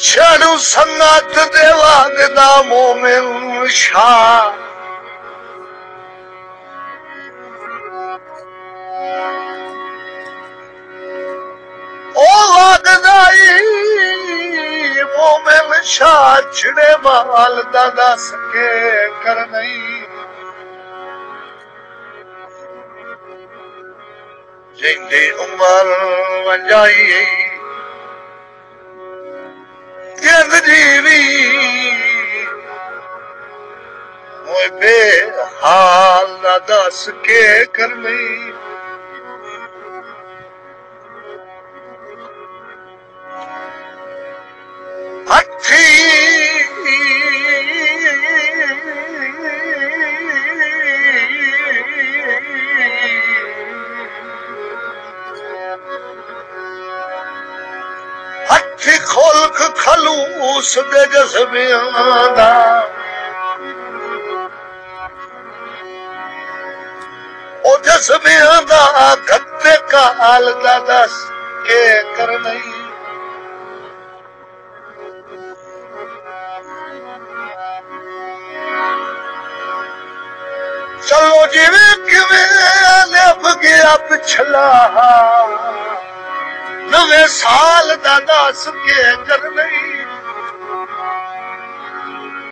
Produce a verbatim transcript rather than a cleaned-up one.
छड़ू संगत देवाग दा मोमिन शाह ओ वागदाई मोमिन शाह छिड़े माल दा दस के कर नहीं जिंदी उमर वंजाई जिंद जीवी मोए बेहाल दा दस के कर नहीं हथी हथी खोलख खलूस दे जज्बियां दा ओ जज्बियां दा गत्ते काल दा दस के कर नहीं चलो जिवे किवें लिप गया पिछला नवे साल दा दस के कर नहीं